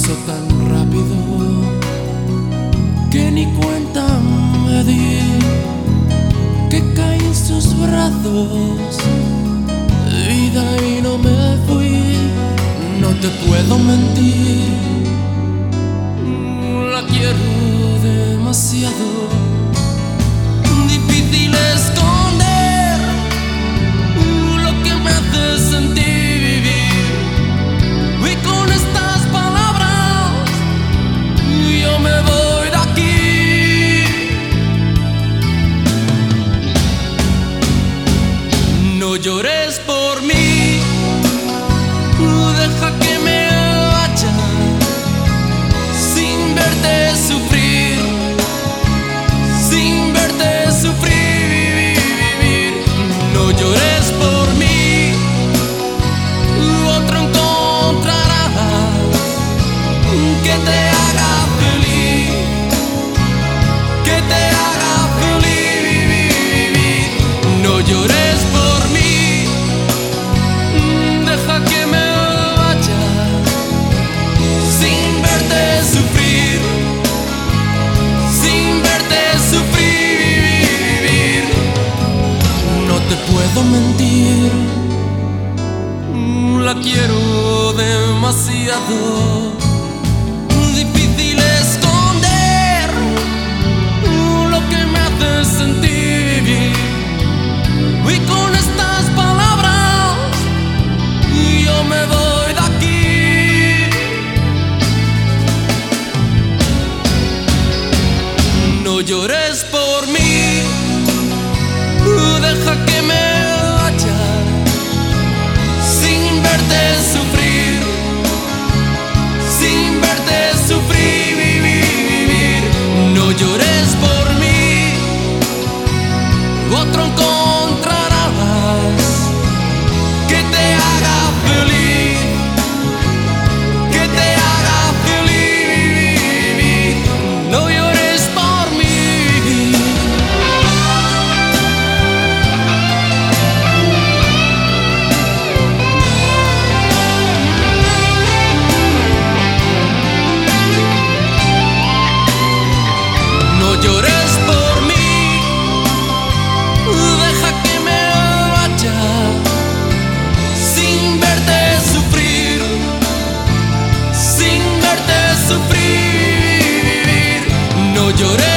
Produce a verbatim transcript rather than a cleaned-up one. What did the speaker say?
pasó tan rápido que ni cuenta me di que caí en sus brazos, vida, y no me fui. No te puedo mentir, la quiero demasiado. Difícil esconder lo que me hace sentir vivir, y con estas palabras yo me voy de aquí. No llores por mí, deja que me vaya sin verte sufrir, sin verte sufrir, vivir. No llores por mí, otro encontrarás que te haga feliz, que te haga feliz, vivir. No llores por mí, deja que me vaya sin verte sufrir, sin verte sufrir. No te puedo mentir, la quiero demasiado. Difícil esconder lo que me hace sentir vivir, y con estas palabras yo me voy de aquí. No llores por mí, deja que me vaya sin verte sufrir, sin verte sufrir, vivir. No llores por mí, otro encontrarás que te haga feliz, que te haga feliz. No llores por mí. No llores por mí, deja que me vaya sin verte sufrir, sin verte sufrir. No llores.